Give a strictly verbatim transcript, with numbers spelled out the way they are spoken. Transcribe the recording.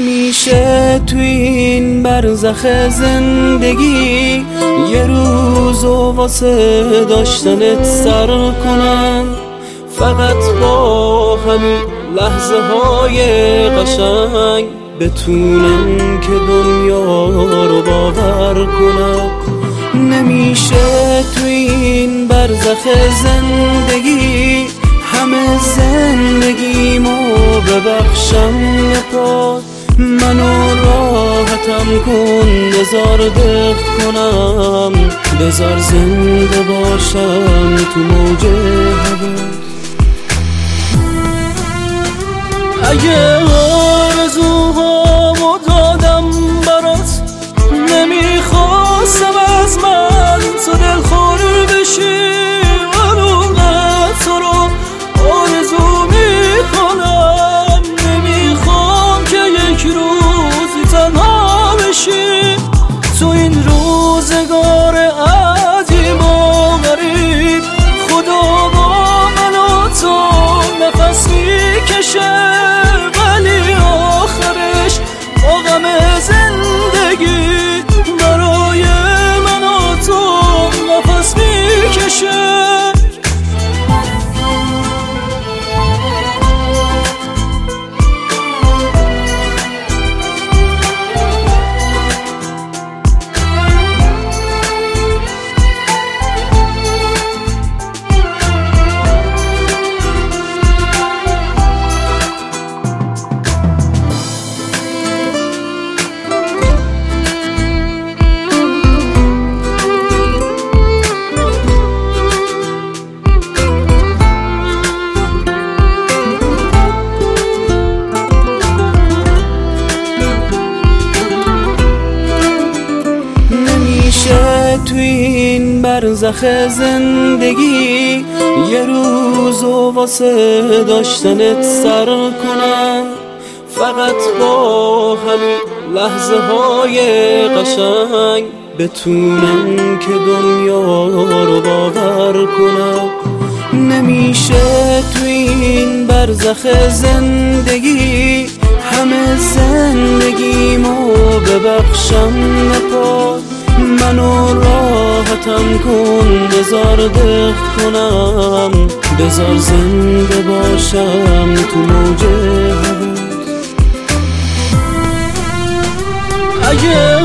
نمیشه تو این برزخ زندگی یه روزو واسه داشتنت سر کنم، فقط با همین لحظه های قشنگ بتونم که دنیا رو باور کنم. نمیشه تو این برزخ زندگی همه زندگیمو ببخشم نپاد، منو راحتم کن بذار دق کنم، بذار زنده باشم تو موج هوا. اگه آرزوهامو دادم برات نمیخواستم از من تو دلخور بشی، تو رو آرزو میکنم، نمیخوام که یک روزی تنها بشی تو این روزگار عجیب و غریب. خدا با من و تو نفس میکشه ولی آخرش با غم زندگی برای من و تو نفس میکشه. تو این برزخ زندگی یه روزو واسه داشتنت سر کنم، فقط با همین لحظه های قشنگ بتونم که دنیا رو باور کنم. نمیشه تو این برزخ زندگی همه زندگیمو ببخشم نپاد، منو راحتم کن بذار دق کنم، بذار زنده باشم تو موج هوا. اگه